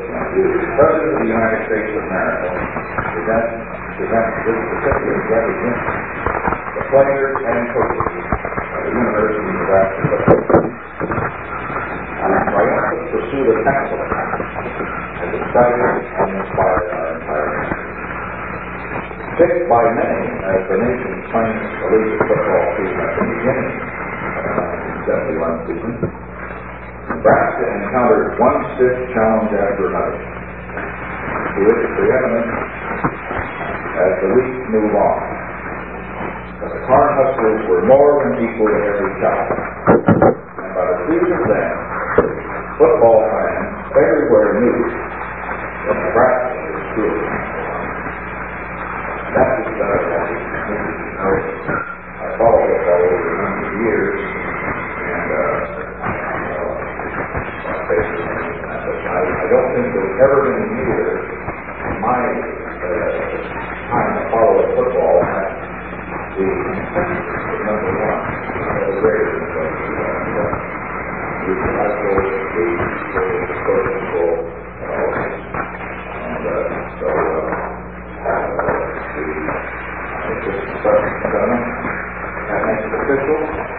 President of the United States of America presents this particular recognition the players and coaches of the University of Nebraska football. Triumphant pursuit of excellence has excited and inspired our entire nation. Picked by many as the nation's finest collegiate football team at the beginning of the 1971 season, Nebraska encountered one stiff challenge after another, to its preeminence as the weeks moved on. But the Cornhuskers were more than equal to every challenge, and by the season's end, football fans everywhere knew that Nebraska was truly that was better than I followed football over a number of years, and I don't think there's ever been a year in my time of following football that the number one was greater than the high school, the coach control, and so it's just such a that makes it official.